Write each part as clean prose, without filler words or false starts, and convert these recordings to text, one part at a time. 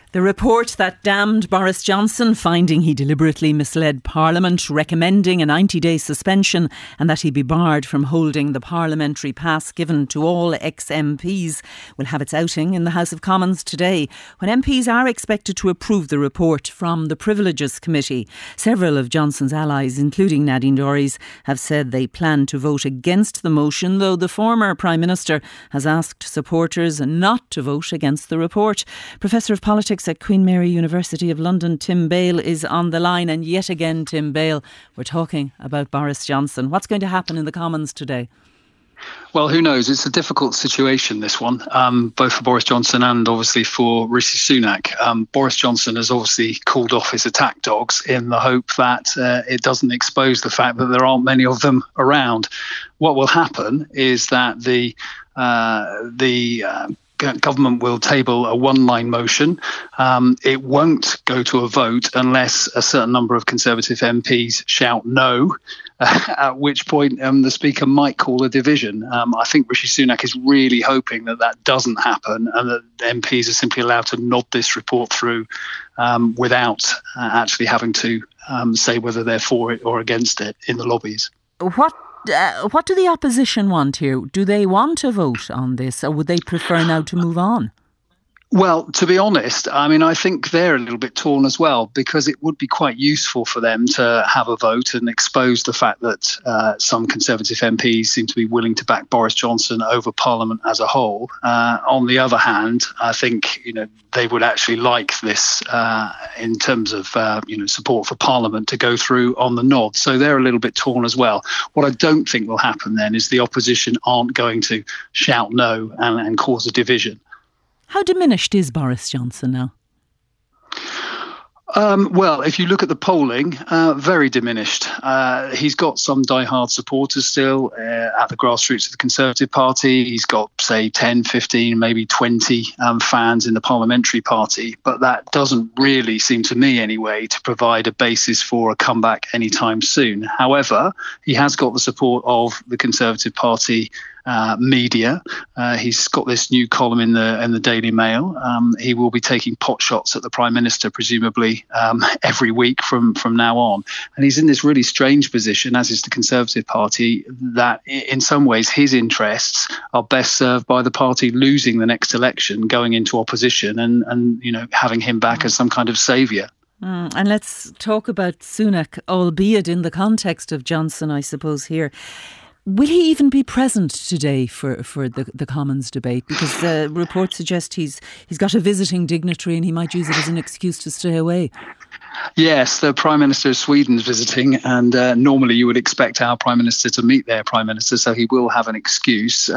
The report that damned Boris Johnson, finding he deliberately misled Parliament, recommending a 90-day suspension and that he be barred from holding the parliamentary pass given to all ex-MPs, will have its outing in the House of Commons today, when MPs are expected to approve the report from the Privileges Committee. Several of Johnson's allies, including Nadine Dorries, have said they plan to vote against the motion, though the former Prime Minister has asked supporters not to vote against the report. Professor of Politics at Queen Mary University of London, Tim Bale, is on the line. And yet again, Tim Bale, we're talking about Boris Johnson. What's going to happen in the Commons today? Well, who knows? It's a difficult situation, this one, both for Boris Johnson and obviously for Rishi Sunak. Boris Johnson has obviously called off his attack dogs in the hope that it doesn't expose the fact that there aren't many of them around. What will happen is that the government will table a one-line motion. It won't go to a vote unless a certain number of Conservative MPs shout no, at which point the Speaker might call a division. I think Rishi Sunak is really hoping that that doesn't happen and that MPs are simply allowed to nod this report through without actually having to say whether they're for it or against it in the lobbies. What do the opposition want here? Do they want to vote on this, or would they prefer now to move on? Well, to be honest, I think they're a little bit torn as well, because it would be quite useful for them to have a vote and expose the fact that some Conservative MPs seem to be willing to back Boris Johnson over Parliament as a whole. On the other hand, I think they would actually like this in terms of support for Parliament to go through on the nod. So they're a little bit torn as well. What I don't think will happen then is the opposition aren't going to shout no and cause a division. How diminished is Boris Johnson now? Well, if you look at the polling, very diminished. He's got some diehard supporters still at the grassroots of the Conservative Party. He's got, say, 10, 15, maybe 20 fans in the Parliamentary Party. But that doesn't really seem to me, anyway, to provide a basis for a comeback anytime soon. However, he has got the support of the Conservative Party media. He's got this new column in the Daily Mail. He will be taking pot shots at the Prime Minister, presumably every week from now on. And he's in this really strange position, as is the Conservative Party, that in some ways his interests are best served by the party losing the next election, going into opposition and having him back as some kind of saviour. And let's talk about Sunak, albeit in the context of Johnson, I suppose, here. Will he even be present today for the Commons debate? Because reports suggest he's got a visiting dignitary and he might use it as an excuse to stay away. Yes, the Prime Minister of Sweden's visiting, and normally you would expect our Prime Minister to meet their Prime Minister, so he will have an excuse.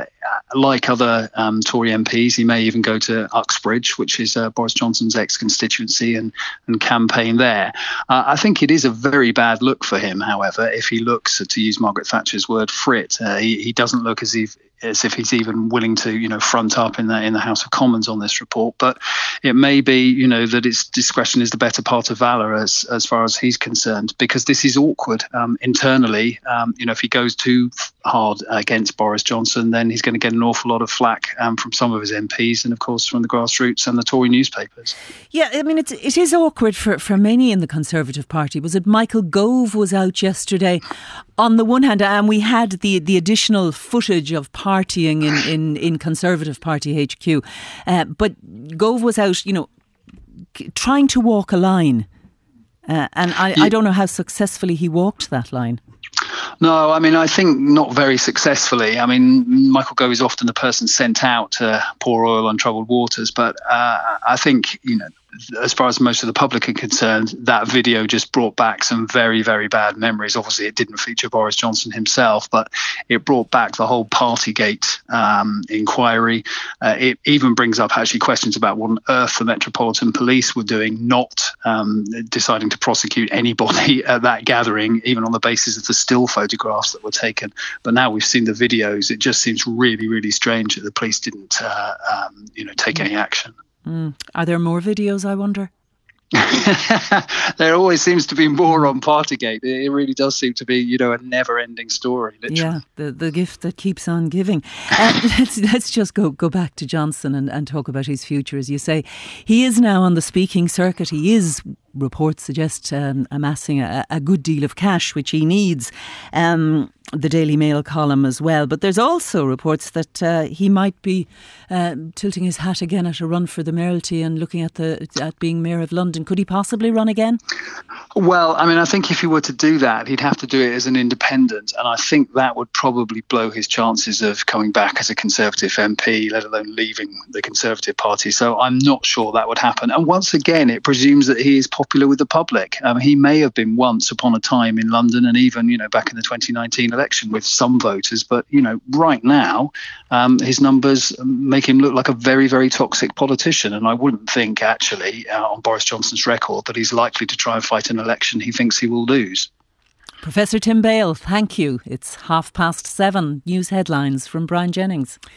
Like other Tory MPs, he may even go to Uxbridge, which is Boris Johnson's ex-constituency, and campaign there. I think it is a very bad look for him, however, if he looks, to use Margaret Thatcher's word, frit. He doesn't look as if he's even willing to, front up in the House of Commons on this report. But it may be, that its discretion is the better part of valour as far as he's concerned, because this is awkward internally. If he goes too hard against Boris Johnson, then he's going to get an awful lot of flack from some of his MPs and, of course, from the grassroots and the Tory newspapers. Yeah, it is awkward for many in the Conservative Party. Was it Michael Gove was out yesterday? On the one hand, and we had the additional footage of partying in Conservative Party HQ, but Gove was out, trying to walk a line, and I don't know how successfully he walked that line. No, I think not very successfully. Michael Gove is often the person sent out to pour oil on troubled waters, but I think, as far as most of the public are concerned, that video just brought back some very, very bad memories. Obviously, it didn't feature Boris Johnson himself, but it brought back the whole Partygate inquiry. It even brings up actually questions about what on earth the Metropolitan Police were doing, not deciding to prosecute anybody at that gathering, even on the basis of the still photographs that were taken. But now we've seen the videos, it just seems really, really strange that the police didn't, take any action. Are there more videos, I wonder? There always seems to be more on Partygate. It really does seem to be, a never-ending story, literally. Yeah, the gift that keeps on giving. Let's just go back to Johnson and talk about his future. As you say, he is now on the speaking circuit. He is, reports suggest, amassing a good deal of cash, which he needs. The Daily Mail column as well. But there's also reports that he might be tilting his hat again at a run for the mayoralty and looking at being Mayor of London. Could he possibly run again? Well, I think if he were to do that, he'd have to do it as an independent. And I think that would probably blow his chances of coming back as a Conservative MP, let alone leaving the Conservative Party. So I'm not sure that would happen. And once again, it presumes that he is popular with the public. He may have been once upon a time in London and even, back in the 2019 election with some voters. But, right now, his numbers make him look like a very, very toxic politician. And I wouldn't think, actually, on Boris Johnson's record, that he's likely to try and fight an election he thinks he will lose. Professor Tim Bale, thank you. It's 7:30. News headlines from Brian Jennings.